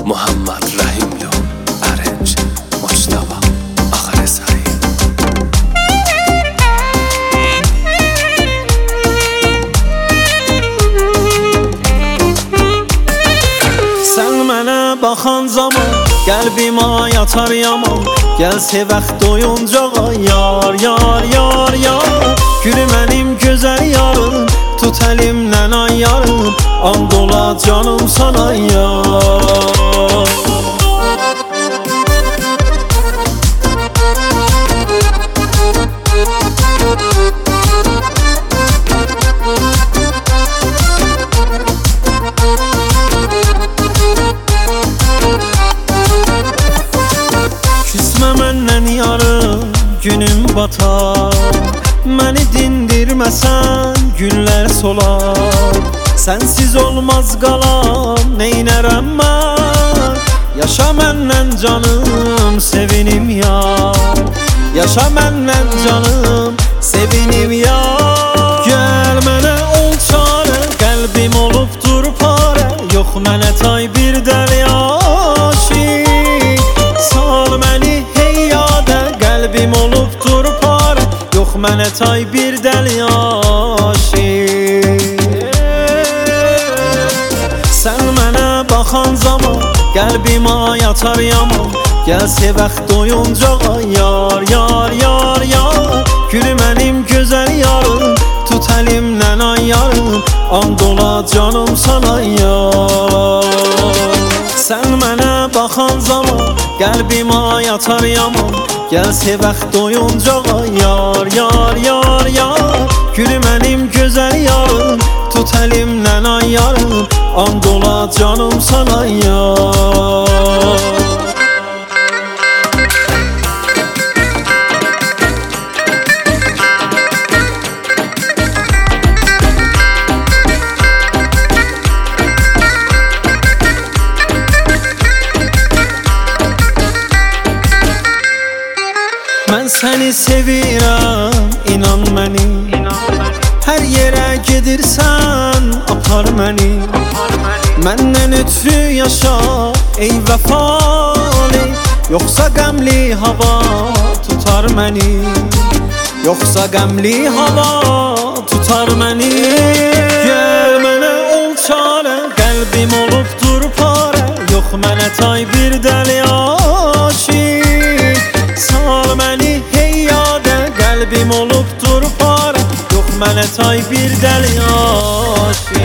Muhammad Rahimlu Arrange Mujtaba Ağarəsari. Sən mənə baxan zaman qəlbimə yatar yaman. Gəl sevək doyuncağa yar, yar, yar, yar. Gülü mənim gözəl yarım, tut əlimdən ay yarım. And ola canım sana yar. Küsmə məndən yarım, günüm batar. Məni dindirməsən, günlər solar. Sənsiz olmaz qalam, neynərəm mən? Yaşa məndən canım, sevinim yar. Yaşa məndən canım, sevinim yar. Gəl mənə ol çarə, qəlbim olubdur parə. Yox mənə tay bir dəli aşiq. Sal məni hey yadə, qəlbim olubdur parə. Yox mənə tay bir dəli aşiq. Sən mənə baxan zaman qəlbimə yatar yaman. Gəl sevək doyuncağa yar, yar, yar, yar. Gülü mənim gözəl yarım, tut əlimdən ay yarım. And ola canım sana yar. Sən mənə baxan zaman qəlbimə yatar yaman. Gəl sevək doyuncağa yar, yar, yar, yar. Gülü mənim gözəl yarım, tut əlimdən ay yarım. And ola canım sana yar. Mən səni sevirəm, inan məni. Hər yerə gedirsən, apar məni. Məndən ötürü yaşa, ey vəfalı. Yoxsa qəmli hava tutar məni. Yoxsa qəmli hava tutar məni. Gəl mənə ol çarə, qəlbim olubdur parə. Yox mənə tay bir dəli aşiq. Sal məni hey yadə, qəlbim olubdur parə. Yox mənə tay bir dəli aşiq.